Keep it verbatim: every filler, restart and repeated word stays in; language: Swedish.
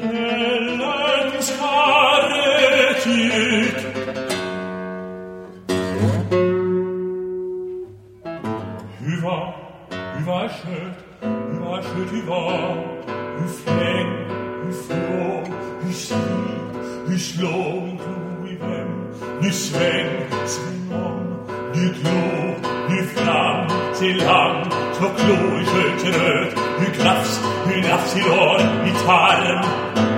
Eller skaret gick. Hur var, hur var skött, hur var skött, hur var, hur fläng, hur flåg, hur slit, hur slå min klo i vem, nu sväng, sväng om, nu klå, nu fram till hand, så klå i sköt röd, hur krafts, hur nafs i lår, i tarm,